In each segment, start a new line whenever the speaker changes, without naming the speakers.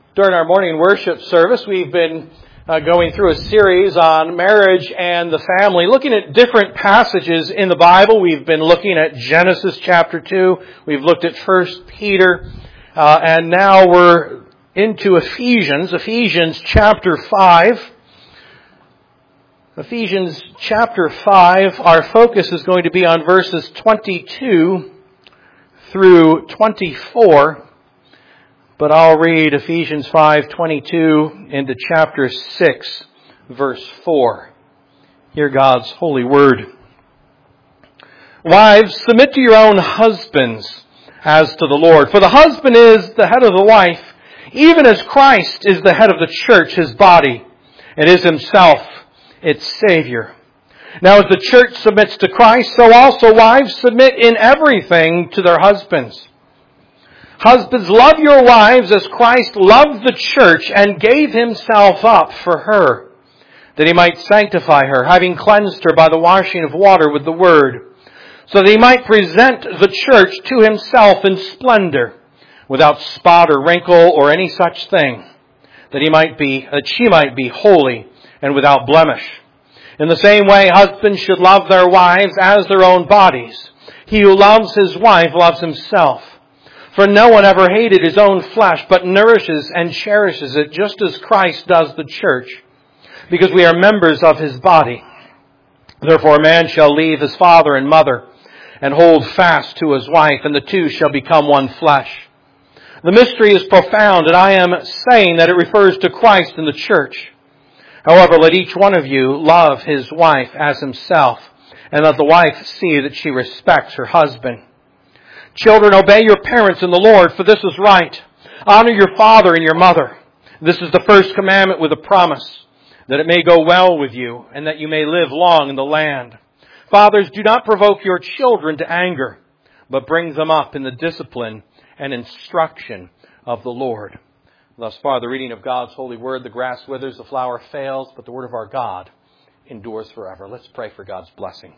During our morning worship service, we've been going through a series on marriage and the family, looking at different passages in the Bible. We've been looking at Genesis chapter 2. We've looked at 1 Peter. And now we're into Ephesians chapter 5. Ephesians chapter 5, our focus is going to be on verses 22 through 24. But I'll read Ephesians 5:22 into chapter 6, verse 4. Hear God's holy word. Wives, submit to your own husbands as to the Lord. For the husband is the head of the wife, even as Christ is the head of the church, his body, and is himself its Savior. Now as the church submits to Christ, so also wives submit in everything to their husbands. Husbands, love your wives as Christ loved the church and gave himself up for her, that he might sanctify her, having cleansed her by the washing of water with the word, so that he might present the church to himself in splendor, without spot or wrinkle or any such thing, that she might be holy and without blemish. In the same way, husbands should love their wives as their own bodies. He who loves his wife loves himself. For no one ever hated his own flesh, but nourishes and cherishes it, just as Christ does the church, because we are members of his body. Therefore a man shall leave his father and mother, and hold fast to his wife, and the two shall become one flesh. The mystery is profound, and I am saying that it refers to Christ and the church. However, let each one of you love his wife as himself, and let the wife see that she respects her husband. Children, obey your parents in the Lord, for this is right. Honor your father and your mother. This is the first commandment with a promise, that it may go well with you, and that you may live long in the land. Fathers, do not provoke your children to anger, but bring them up in the discipline and instruction of the Lord. Thus far, the reading of God's holy word. The grass withers, the flower fails, but the word of our God endures forever. Let's pray for God's blessing.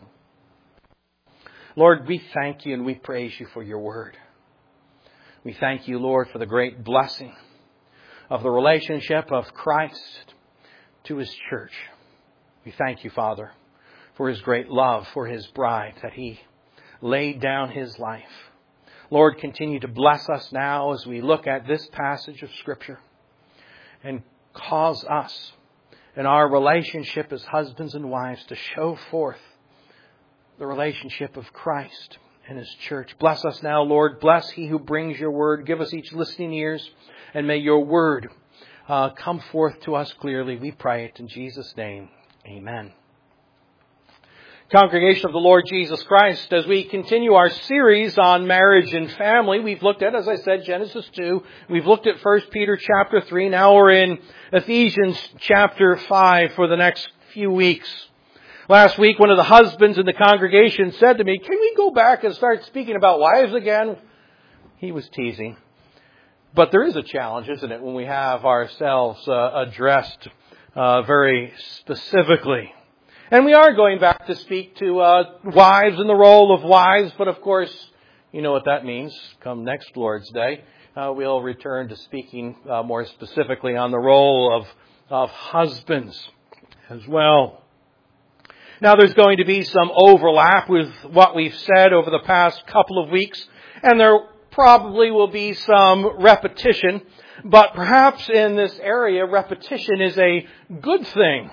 Lord, we thank you and we praise you for your word. We thank you, Lord, for the great blessing of the relationship of Christ to his church. We thank you, Father, for his great love for his bride, that he laid down his life. Lord, continue to bless us now as we look at this passage of Scripture, and cause us in our relationship as husbands and wives to show forth the relationship of Christ and his church. Bless us now, Lord. Bless he who brings your word. Give us each listening ears, and may your word come forth to us clearly. We pray it in Jesus' name. Amen. Congregation of the Lord Jesus Christ, as we continue our series on marriage and family, we've looked at, as I said, Genesis 2. We've looked at 1 Peter chapter 3. Now we're in Ephesians chapter 5 for the next few weeks. Last week, one of the husbands in the congregation said to me, "Can we go back and start speaking about wives again?" He was teasing. But there is a challenge, isn't it, when we have ourselves addressed very specifically. And we are going back to speak to wives and the role of wives, but of course, you know what that means. Come next Lord's Day, we'll return to speaking more specifically on the role of husbands as well. Now, there's going to be some overlap with what we've said over the past couple of weeks, and there probably will be some repetition, but perhaps in this area, repetition is a good thing.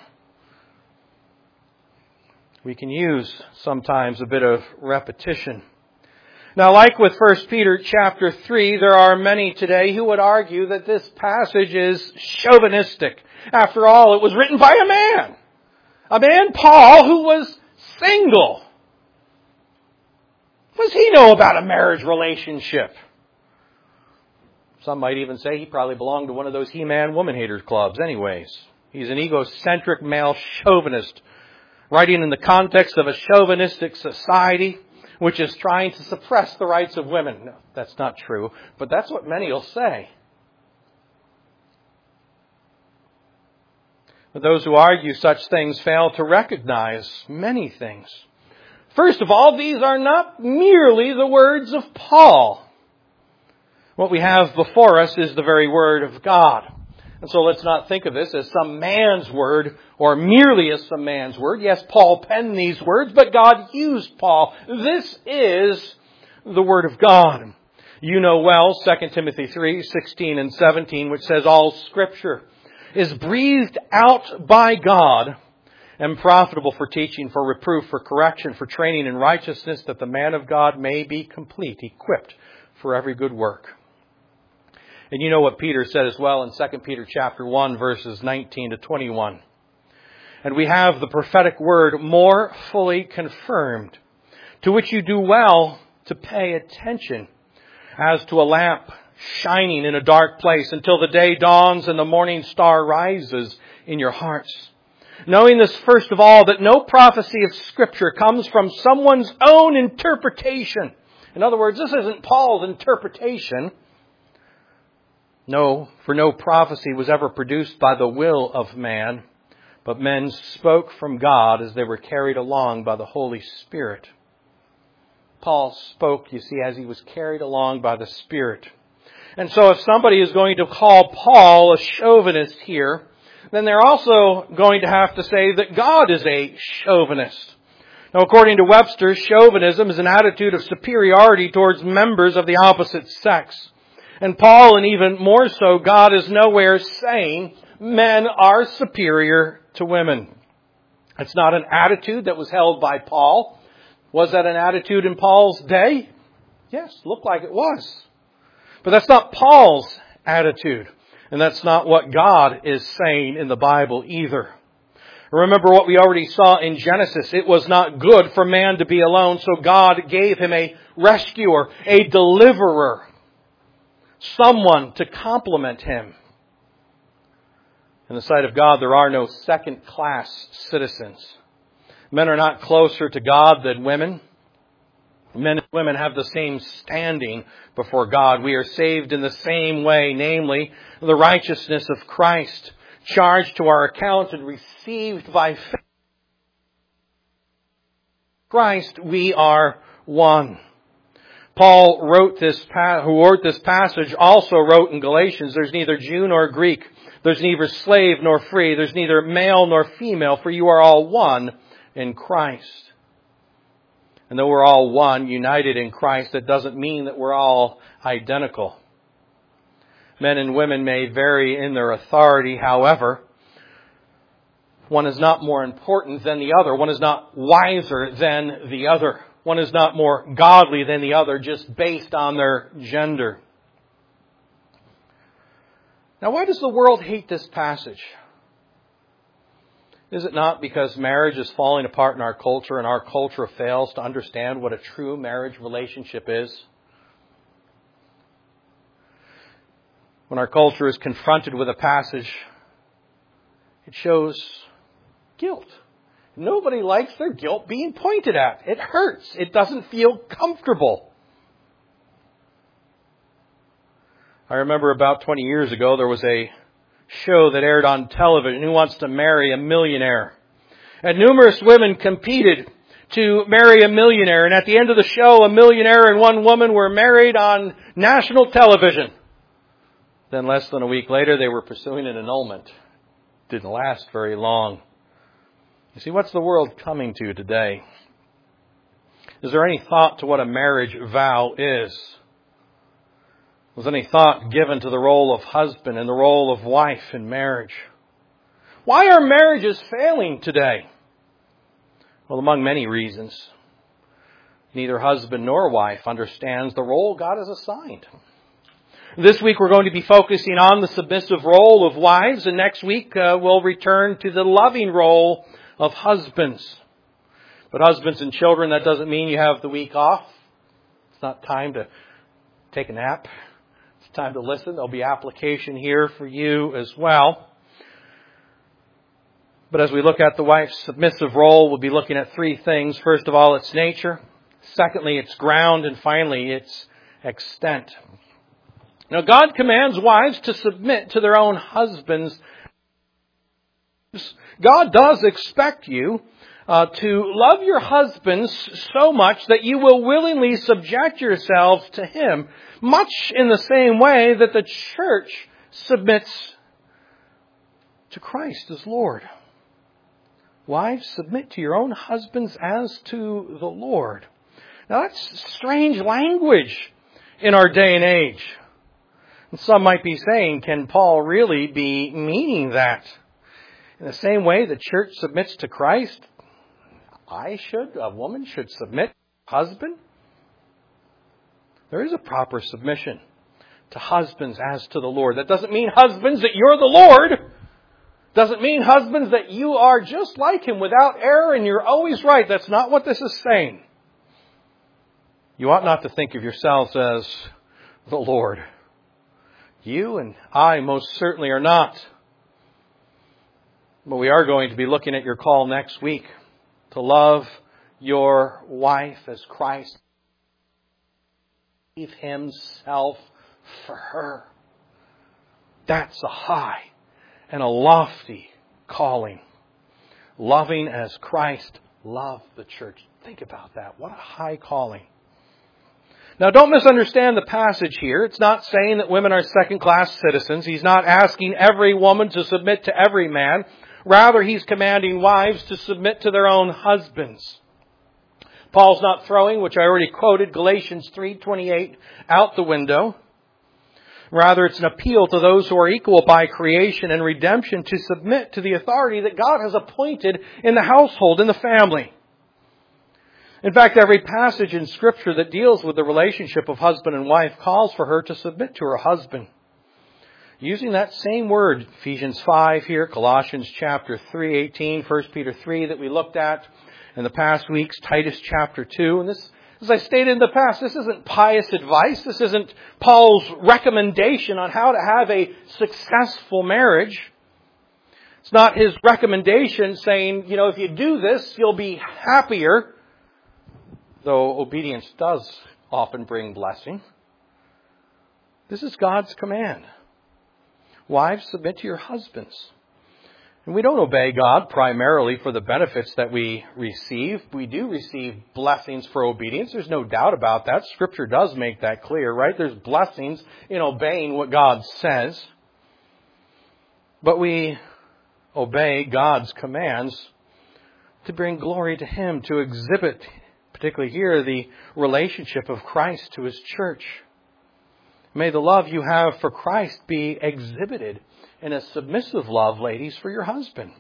We can use sometimes a bit of repetition. Now, like with 1 Peter chapter 3, there are many today who would argue that this passage is chauvinistic. After all, it was written by a man, Paul, who was single. What does he know about a marriage relationship? Some might even say he probably belonged to one of those He-Man woman haters clubs anyways. He's an egocentric male chauvinist, writing in the context of a chauvinistic society which is trying to suppress the rights of women. No, that's not true, but that's what many will say. But those who argue such things fail to recognize many things. First of all, these are not merely the words of Paul. What we have before us is the very Word of God. And so let's not think of this as some man's word or merely as some man's word. Yes, Paul penned these words, but God used Paul. This is the Word of God. You know well 2 Timothy 3:16 and 17, which says, all Scripture is breathed out by God and profitable for teaching, for reproof, for correction, for training in righteousness, that the man of God may be complete, equipped for every good work. And you know what Peter said as well in 2 Peter chapter 1, verses 19 to 21. And we have the prophetic word more fully confirmed, to which you do well to pay attention, as to a lamp shining in a dark place until the day dawns and the morning star rises in your hearts. Knowing this, first of all, that no prophecy of Scripture comes from someone's own interpretation. In other words, this isn't Paul's interpretation. No, for no prophecy was ever produced by the will of man, but men spoke from God as they were carried along by the Holy Spirit. Paul spoke, you see, as he was carried along by the Spirit. And so if somebody is going to call Paul a chauvinist here, then they're also going to have to say that God is a chauvinist. Now, according to Webster, chauvinism is an attitude of superiority towards members of the opposite sex. And Paul, and even more so, God is nowhere saying men are superior to women. It's not an attitude that was held by Paul. Was that an attitude in Paul's day? Yes, looked like it was. But that's not Paul's attitude. And that's not what God is saying in the Bible either. Remember what we already saw in Genesis. It was not good for man to be alone, so God gave him a rescuer, a deliverer, someone to complement him. In the sight of God, there are no second-class citizens. Men are not closer to God than women. Men and women have the same standing before God. We are saved in the same way, namely the righteousness of Christ, charged to our account and received by faith. Christ, we are one. Paul who wrote this passage also wrote in Galatians, there's neither Jew nor Greek, there's neither slave nor free, there's neither male nor female, for you are all one in Christ. And though we're all one, united in Christ, that doesn't mean that we're all identical. Men and women may vary in their authority, however, one is not more important than the other. One is not wiser than the other. One is not more godly than the other, just based on their gender. Now, why does the world hate this passage? Is it not because marriage is falling apart in our culture and our culture fails to understand what a true marriage relationship is? When our culture is confronted with a passage, it shows guilt. Nobody likes their guilt being pointed at. It hurts. It doesn't feel comfortable. I remember about 20 years ago, there was a show that aired on television, Who Wants to Marry a Millionaire? And numerous women competed to marry a millionaire. And at the end of the show, a millionaire and one woman were married on national television. Then less than a week later, they were pursuing an annulment. Didn't last very long. You see, what's the world coming to today? Is there any thought to what a marriage vow is? Was any thought given to the role of husband and the role of wife in marriage? Why are marriages failing today? Well, among many reasons. Neither husband nor wife understands the role God has assigned. This week we're going to be focusing on the submissive role of wives, and next week we'll return to the loving role of husbands. But husbands and children, that doesn't mean you have the week off. It's not time to take a nap. It's time to listen. There'll be application here for you as well. But as we look at the wife's submissive role, we'll be looking at three things. First of all, its nature. Secondly, its ground. And finally, its extent. Now, God commands wives to submit to their own husbands. God does expect you to love your husbands so much that you will willingly subject yourselves to him. much in the same way that the church submits to Christ as Lord. Wives, submit to your own husbands as to the Lord. Now that's strange language in our day and age. And some might be saying, can Paul really be meaning that? In the same way the church submits to Christ, a woman should submit to her husband? There is a proper submission to husbands as to the Lord. That doesn't mean, husbands, that you're the Lord. Doesn't mean, husbands, that you are just like Him without error and you're always right. That's not what this is saying. You ought not to think of yourselves as the Lord. You and I most certainly are not. But we are going to be looking at your call next week to love your wife as Christ gave Himself for her. That's a high and a lofty calling. Loving as Christ loved the church. Think about that. What a high calling. Now, don't misunderstand the passage here. It's not saying that women are second-class citizens. He's not asking every woman to submit to every man. Rather, he's commanding wives to submit to their own husbands. Paul's not throwing, which I already quoted, Galatians 3:28 out the window. Rather, it's an appeal to those who are equal by creation and redemption to submit to the authority that God has appointed in the household, in the family. In fact, every passage in Scripture that deals with the relationship of husband and wife calls for her to submit to her husband. Using that same word, Ephesians 5 here, Colossians chapter 3:18, 1 Peter 3 that we looked at in the past weeks, Titus chapter 2. And this, as I stated in the past, this isn't pious advice. This isn't Paul's recommendation on how to have a successful marriage. It's not his recommendation saying, if you do this, you'll be happier. Though obedience does often bring blessing. This is God's command. Wives, submit to your husbands. And we don't obey God primarily for the benefits that we receive. We do receive blessings for obedience. There's no doubt about that. Scripture does make that clear, right? There's blessings in obeying what God says. But we obey God's commands to bring glory to Him, to exhibit, particularly here, the relationship of Christ to His church. May the love you have for Christ be exhibited in a submissive love, ladies, for your husband.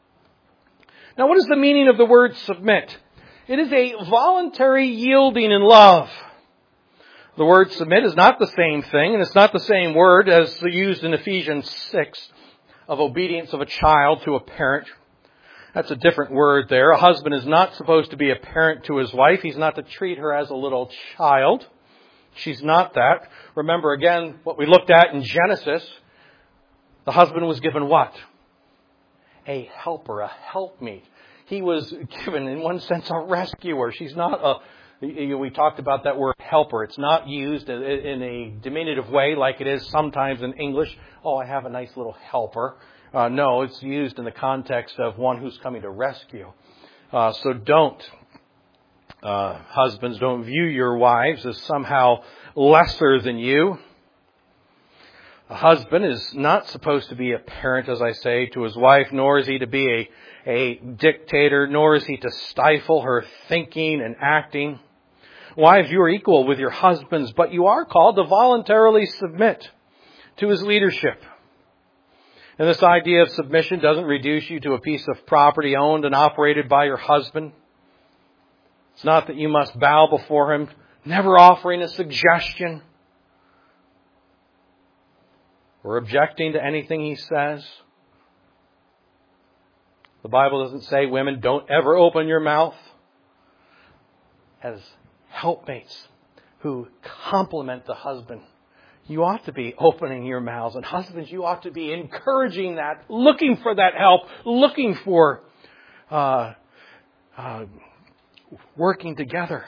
Now, what is the meaning of the word submit? It is a voluntary yielding in love. The word submit is not the same thing, and it's not the same word as used in Ephesians 6 of obedience of a child to a parent. That's a different word there. A husband is not supposed to be a parent to his wife. He's not to treat her as a little child. She's not that. Remember again what we looked at in Genesis. The husband was given what? A helper, a helpmeet. He was given, in one sense, a rescuer. She's not we talked about that word helper. It's not used in a diminutive way like it is sometimes in English. Oh, I have a nice little helper. No, it's used in the context of one who's coming to rescue. So husbands, don't view your wives as somehow lesser than you. A husband is not supposed to be a parent, as I say, to his wife, nor is he to be a dictator, nor is he to stifle her thinking and acting. Wives, you are equal with your husbands, but you are called to voluntarily submit to his leadership. And this idea of submission doesn't reduce you to a piece of property owned and operated by your husband. It's not that you must bow before him, never offering a suggestion or objecting to anything he says. The Bible doesn't say, women, don't ever open your mouth. As helpmates who complement the husband, you ought to be opening your mouths. And husbands, you ought to be encouraging that, looking for that help, looking for working together.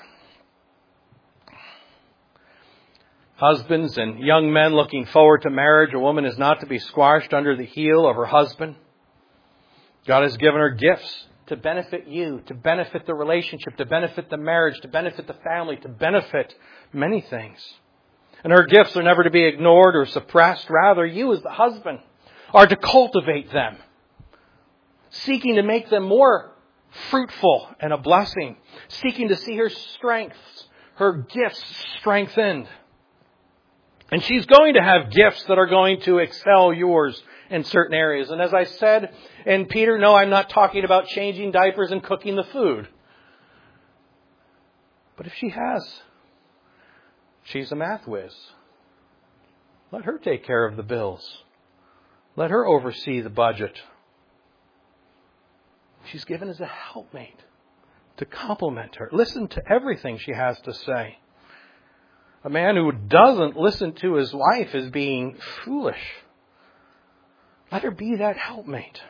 Husbands and young men looking forward to marriage, a woman is not to be squashed under the heel of her husband. God has given her gifts to benefit you, to benefit the relationship, to benefit the marriage, to benefit the family, to benefit many things. And her gifts are never to be ignored or suppressed. Rather, you as the husband are to cultivate them, seeking to make them more fruitful and a blessing, seeking to see her strengths, her gifts strengthened. And she's going to have gifts that are going to excel yours in certain areas. And as I said, and Peter, no, I'm not talking about changing diapers and cooking the food. But if she's a math whiz. Let her take care of the bills. Let her oversee the budget. She's given as a helpmate to complement her. Listen to everything she has to say. A man who doesn't listen to his wife is being foolish. Let her be that helpmate.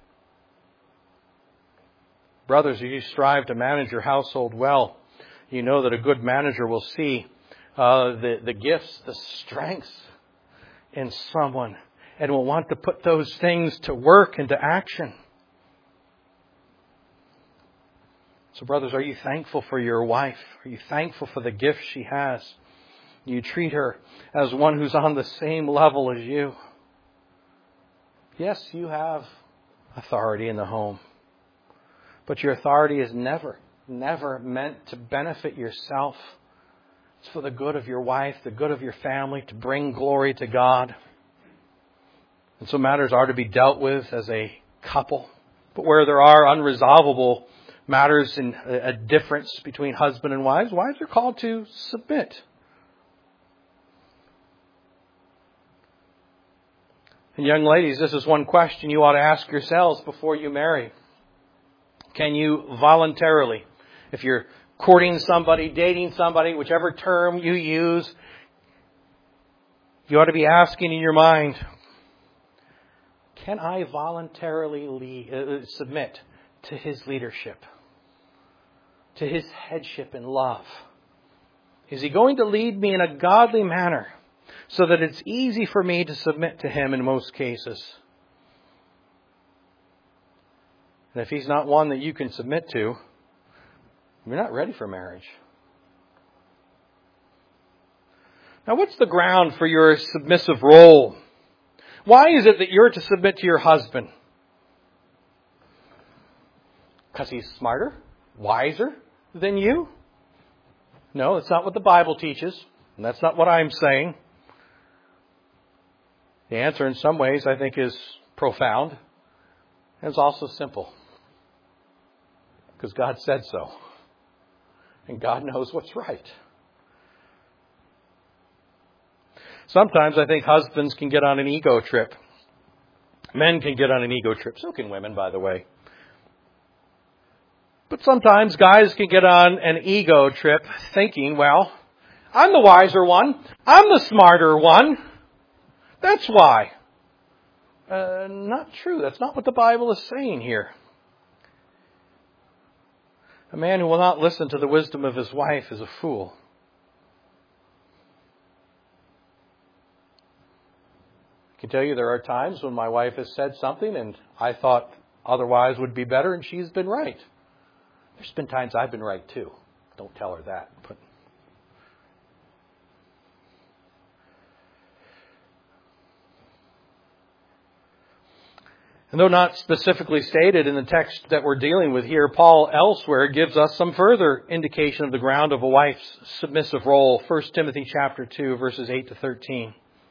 Brothers, as you strive to manage your household well, you know that a good manager will see the gifts, the strengths in someone, and will want to put those things to work and to action. So brothers, are you thankful for your wife? Are you thankful for the gifts she has? You treat her as one who's on the same level as you. Yes, you have authority in the home. But your authority is never meant to benefit yourself. It's for the good of your wife, the good of your family, to bring glory to God. And so matters are to be dealt with as a couple. But where there are unresolvable matters in a difference between husband and wives are called to submit. And young ladies, this is one question you ought to ask yourselves before you marry. Can you voluntarily, if you're courting somebody, dating somebody, whichever term you use, you ought to be asking in your mind, can I voluntarily submit to his leadership, to his headship in love? Is he going to lead me in a godly manner so that it's easy for me to submit to him in most cases? And if he's not one that you can submit to, you're not ready for marriage. Now, what's the ground for your submissive role? Why is it that you're to submit to your husband? Because he's smarter, wiser than you? No, that's not what the Bible teaches. And that's not what I'm saying. The answer in some ways I think is profound. And it's also simple. Because God said so. And God knows what's right. Sometimes I think husbands can get on an ego trip. Men can get on an ego trip. So can women, by the way. But sometimes guys can get on an ego trip thinking, well, I'm the wiser one. I'm the smarter one. That's why. Not true. That's not what the Bible is saying here. A man who will not listen to the wisdom of his wife is a fool. I can tell you there are times when my wife has said something and I thought otherwise would be better, and she's been right. There's been times I've been right too. Don't tell her that. But and though not specifically stated in the text that we're dealing with here, Paul elsewhere gives us some further indication of the ground of a wife's submissive role. 1 Timothy chapter 2, verses 8 to 13.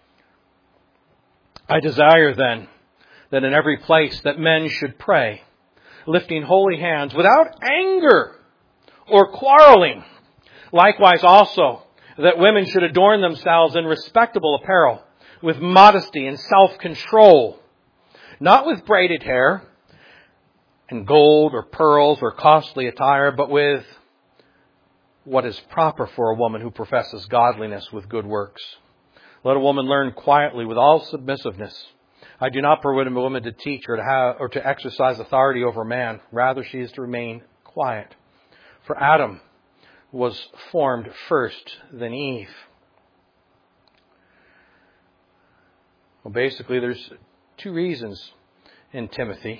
I desire then that in every place that men should pray, lifting holy hands without anger or quarreling. Likewise also that women should adorn themselves in respectable apparel, with modesty and self-control, not with braided hair and gold or pearls or costly attire, but with what is proper for a woman who professes godliness with good works. Let a woman learn quietly with all submissiveness. I do not permit a woman to teach or to exercise authority over a man. Rather, she is to remain quiet. For Adam was formed first, then Eve. Well, basically, there's two reasons in Timothy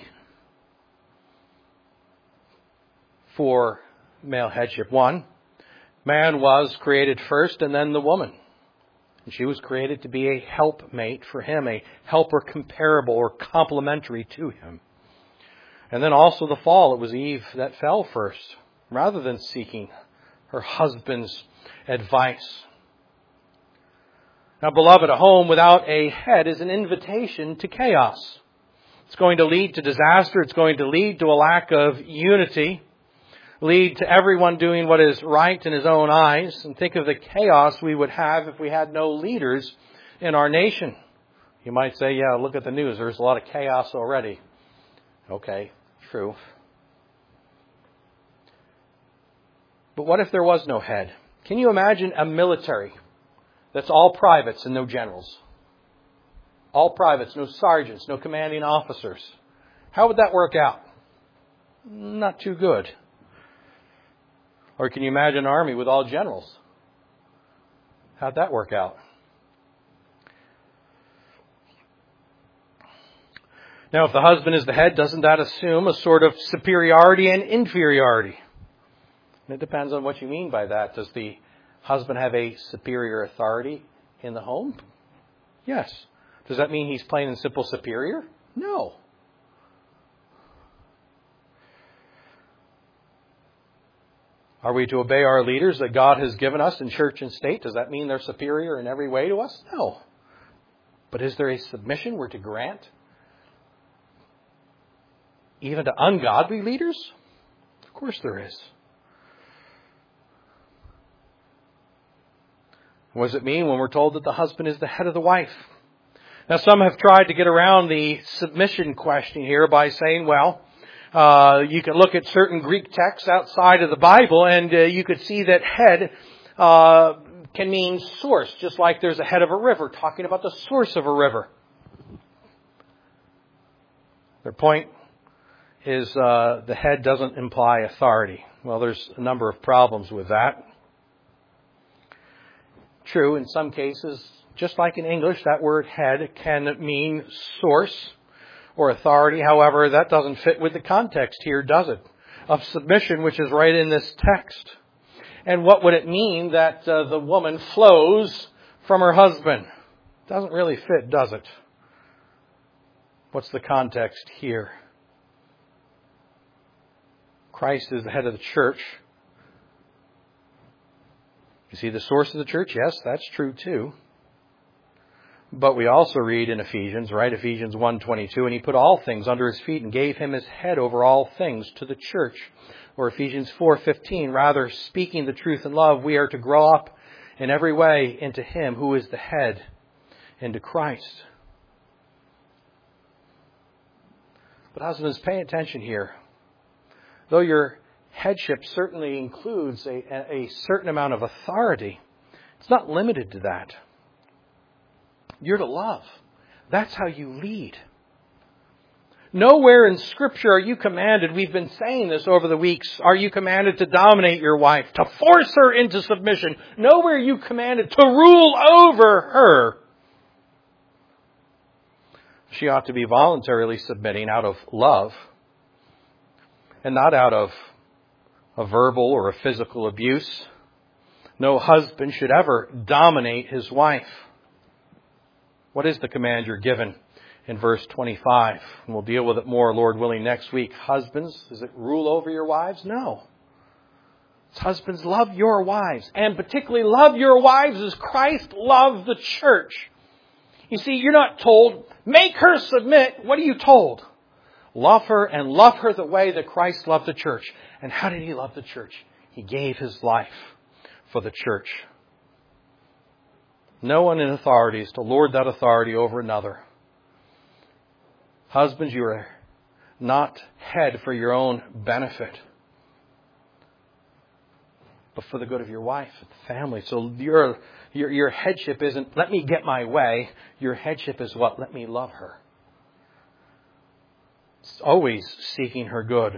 for male headship. One, man was created first and then the woman. And she was created to be a helpmate for him, a helper comparable or complementary to him. And then also the fall. It was Eve that fell first, rather than seeking her husband's advice. Now, beloved, a home without a head is an invitation to chaos. It's going to lead to disaster. It's going to lead to a lack of unity. Lead to everyone doing what is right in his own eyes. And think of the chaos we would have if we had no leaders in our nation. You might say, yeah, look at the news. There's a lot of chaos already. Okay, true. But what if there was no head? Can you imagine a military that's all privates and no generals? All privates, no sergeants, no commanding officers. How would that work out? Not too good. Or can you imagine an army with all generals? How'd that work out? Now, if the husband is the head, doesn't that assume a sort of superiority and inferiority? And it depends on what you mean by that. Does the husband have a superior authority in the home? Yes. Does that mean he's plain and simple superior? No. Are we to obey our leaders that God has given us in church and state? Does that mean they're superior in every way to us? No. But is there a submission we're to grant even to ungodly leaders? Of course there is. What does it mean when we're told that the husband is the head of the wife? Now, some have tried to get around the submission question here by saying, well, you can look at certain Greek texts outside of the Bible and you could see that head can mean source, just like there's a head of a river, talking about the source of a river. Their point is the head doesn't imply authority. Well, there's a number of problems with that. True, in some cases, just like in English, that word head can mean source or authority. However, that doesn't fit with the context here, does it? Of submission, which is right in this text. And what would it mean that the woman flows from her husband? Doesn't really fit, does it? What's the context here? Christ is the head of the church. Is he the source of the church? Yes, that's true too. But we also read in Ephesians, right? Ephesians 1:22, and he put all things under his feet and gave him his head over all things to the church. Or Ephesians 4:15, rather speaking the truth in love, we are to grow up in every way into him who is the head, into Christ. But husbands, pay attention here. Though your headship certainly includes a certain amount of authority, it's not limited to that. You're to love. That's how you lead. Nowhere in Scripture are you commanded, we've been saying this over the weeks, are you commanded to dominate your wife, to force her into submission. Nowhere are you commanded to rule over her. She ought to be voluntarily submitting out of love and not out of a verbal or a physical abuse. No husband should ever dominate his wife. What is the command you're given in verse 25? And we'll deal with it more, Lord willing, next week. Husbands, does it rule over your wives? No. It's husbands, love your wives. And particularly love your wives as Christ loved the church. You see, you're not told, make her submit. What are you told? Love her and love her the way that Christ loved the church. And how did he love the church? He gave his life for the church. No one in authority is to lord that authority over another. Husbands, you are not head for your own benefit, but for the good of your wife and family. So your headship isn't, let me get my way. Your headship is what? Let me love her. It's always seeking her good.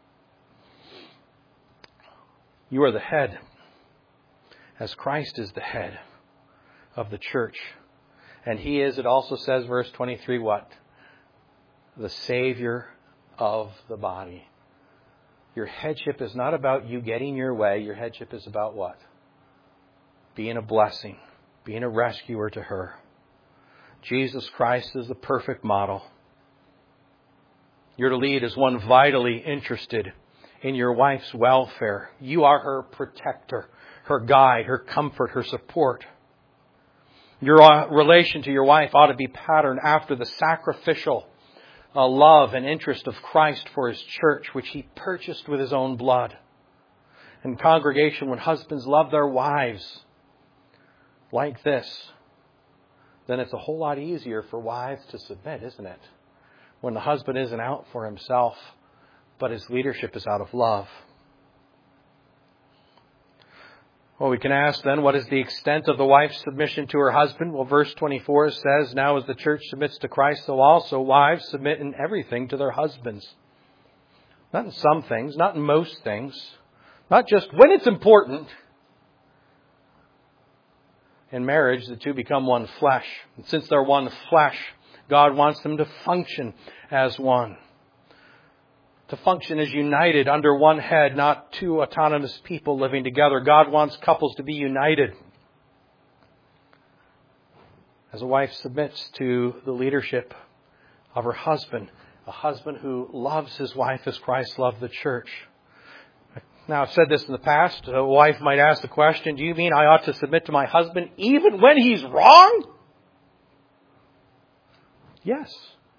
You are the head, as Christ is the head of the church. And he is, it also says, verse 23, what? The Savior of the body. Your headship is not about you getting your way. Your headship is about what? Being a blessing being a rescuer to her. Jesus Christ is the perfect model. You're to lead as one vitally interested in your wife's welfare. You are her protector, her guide, her comfort, her support. Your relation to your wife ought to be patterned after the sacrificial love and interest of Christ for His church, which He purchased with His own blood. In congregation, when husbands love their wives like this, then it's a whole lot easier for wives to submit, isn't it? When the husband isn't out for himself, but his leadership is out of love. Well, we can ask then, what is the extent of the wife's submission to her husband? Well, verse 24 says, now as the church submits to Christ, so also wives submit in everything to their husbands. Not in some things, not in most things, not just when it's important. In marriage, the two become one flesh. And since they're one flesh, God wants them to function as one. To function as united under one head, not two autonomous people living together. God wants couples to be united. As a wife submits to the leadership of her husband, a husband who loves his wife as Christ loved the church. Now, I've said this in the past. A wife might ask the question, do you mean I ought to submit to my husband even when he's wrong? Yes.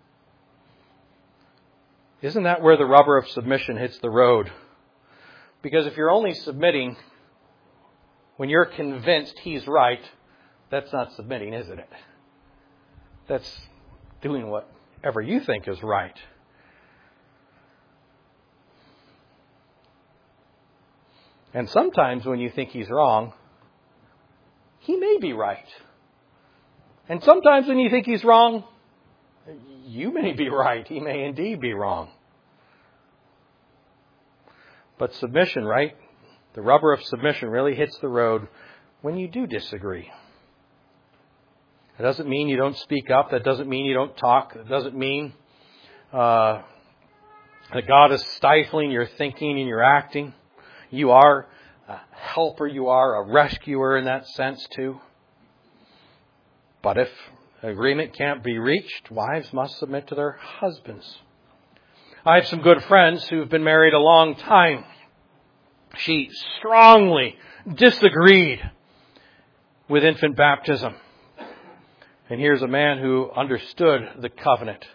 Isn't that where the rubber of submission hits the road? Because if you're only submitting when you're convinced he's right, that's not submitting, isn't it? That's doing whatever you think is right. And sometimes when you think he's wrong, he may be right. And sometimes when you think he's wrong, you may be right. He may indeed be wrong. But submission, right? The rubber of submission really hits the road when you do disagree. It doesn't mean you don't speak up. That doesn't mean you don't talk. It doesn't mean that God is stifling your thinking and your acting. You are a helper. You are a rescuer in that sense too. But if agreement can't be reached, wives must submit to their husbands. I have some good friends who've been married a long time. She strongly disagreed with infant baptism. And here's a man who understood the covenant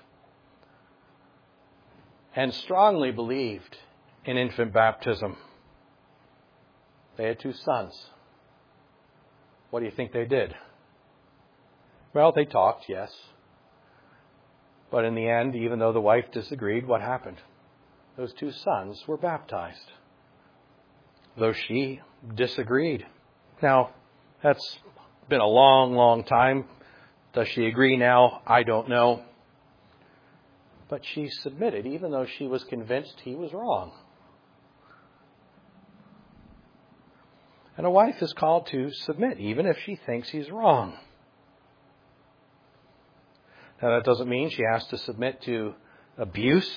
and strongly believed in infant baptism. They had 2 sons. What do you think they did? Well, they talked, yes. But in the end, even though the wife disagreed, what happened? Those 2 sons were baptized, though she disagreed. Now, that's been a long, long time. Does she agree now? I don't know. But she submitted, even though she was convinced he was wrong. And a wife is called to submit, even if she thinks he's wrong. Now, that doesn't mean she has to submit to abuse.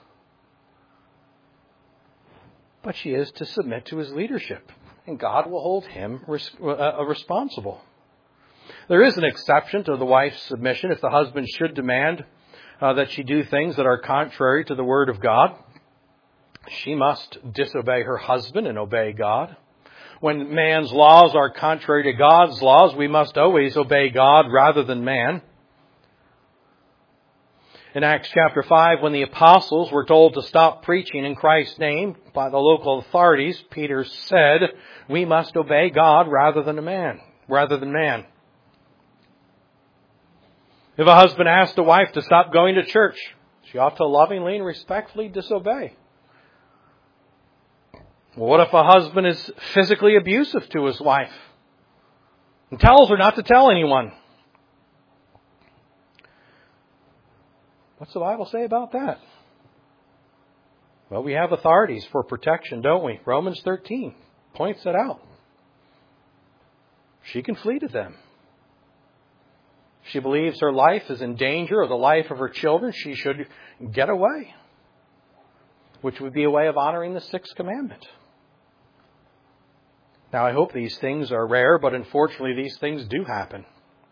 But she is to submit to his leadership. And God will hold him responsible. There is an exception to the wife's submission if the husband should demand that she do things that are contrary to the Word of God. She must disobey her husband and obey God. When man's laws are contrary to God's laws, we must always obey God rather than man. In Acts chapter 5, when the apostles were told to stop preaching in Christ's name by the local authorities, Peter said, we must obey God rather than man. If a husband asks a wife to stop going to church, she ought to lovingly and respectfully disobey. Well, what if a husband is physically abusive to his wife and tells her not to tell anyone? What's the Bible say about that? Well, we have authorities for protection, don't we? Romans 13 points that out. She can flee to them. She believes her life is in danger or the life of her children. She should get away, which would be a way of honoring the 6th commandment. Now, I hope these things are rare, but unfortunately these things do happen.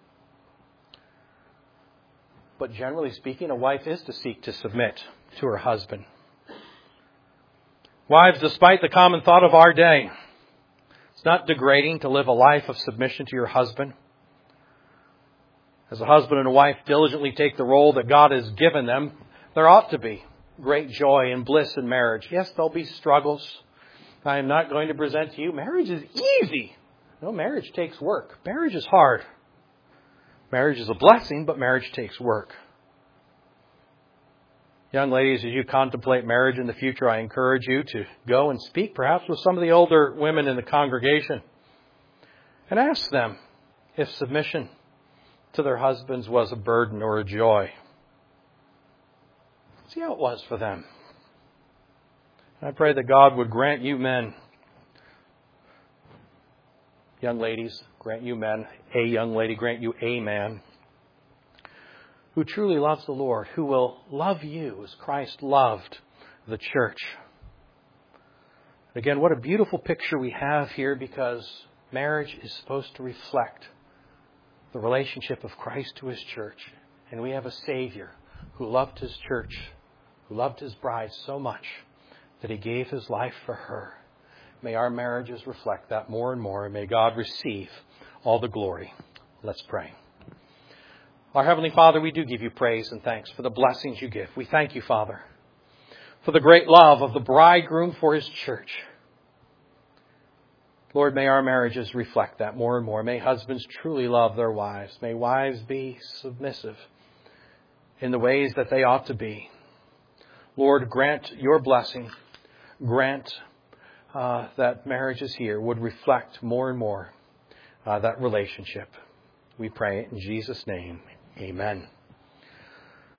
But generally speaking, a wife is to seek to submit to her husband. Wives, despite the common thought of our day, it's not degrading to live a life of submission to your husband. As a husband and a wife diligently take the role that God has given them, there ought to be great joy and bliss in marriage. Yes, there'll be struggles. I am not going to present to you, marriage is easy. No, marriage takes work. Marriage is hard. Marriage is a blessing, but marriage takes work. Young ladies, as you contemplate marriage in the future, I encourage you to go and speak perhaps with some of the older women in the congregation and ask them if submission to their husbands was a burden or a joy. See how it was for them. I pray that God would grant you men, young ladies, grant you men, a young lady, grant you a man who truly loves the Lord, who will love you as Christ loved the church. Again, what a beautiful picture we have here, because marriage is supposed to reflect the relationship of Christ to His church. And we have a Savior who loved His church, who loved His bride so much that He gave His life for her. May our marriages reflect that more and more, and may God receive all the glory. Let's pray. Our Heavenly Father, we do give you praise and thanks for the blessings you give. We thank you, Father, for the great love of the bridegroom for His church. Lord, may our marriages reflect that more and more. May husbands truly love their wives. May wives be submissive in the ways that they ought to be. Lord, grant your blessing. Grant that marriages here would reflect more and more that relationship. We pray in Jesus' name. Amen.